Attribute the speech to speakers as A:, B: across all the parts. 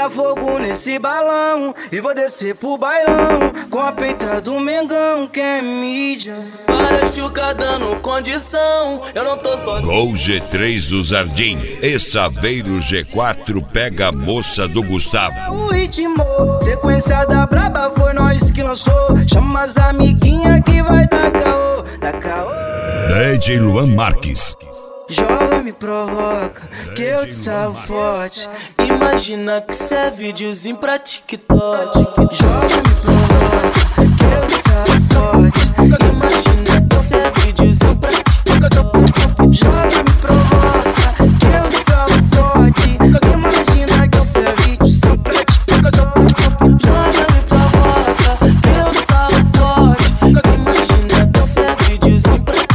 A: tacar fogo nesse balão e vou descer pro bailão com a peita do Mengão, que é mídia.
B: Para chuca dando condição, eu não tô sozinho.
C: Gol G3 do Zardim e Saveiro G4 pega a moça do Gustavo.
A: O ritmo, sequência da braba, foi nós que lançou. Chama as amiguinhas que vai dar caô, dar caô.
C: DJ Luan Marques.
A: Joga, me provoca, que eu te salvo forte.
B: Imagina que cê é videozinho pra TikTok.
A: Joga, me provoca, que eu te salvo forte.
B: Imagina que cê é videozinho pra TikTok.
A: Joga, me provoca, que eu te salvo forte. Imagina que cê é videozinho pra TikTok.
B: Joga, me provoca, que eu te salvo forte. Imagina que cê é videozinho pra TikTok.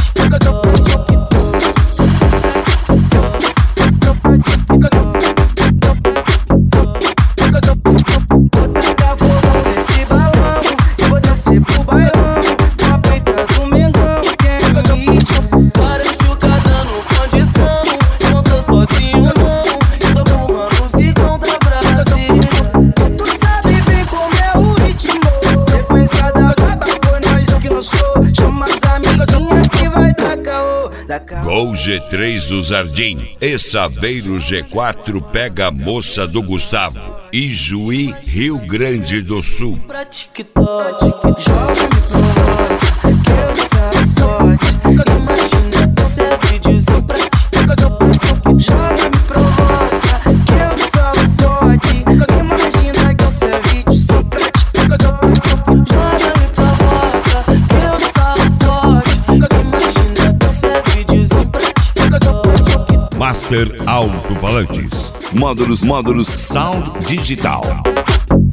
B: Sozinho não, eu tô com anos e contra Brasil.
A: Tu sabe bem como é o ritmo, sequência da braba, foi nós que lançou. Chama as amiguinhas que vai dar caô, dar caô.
C: Gol G3 do Zardim e Saveiro G4 pega a moça do Gustavo. Ijuí, Rio Grande do Sul.
B: Pra TikTok.
A: Joga, me provoca, que eu te salvo forte.
B: Imagina que cê é videozinho pra TikTok.
A: Joga, me provoca, que eu te salvo forte. Imagina que cê é videozinho pra TikTok.
B: Joga, me provoca, que eu te salvo forte. Imagina que cê é videozinho pra TikTok.
C: Master Alto-Falantes. Módulos Sound Digital.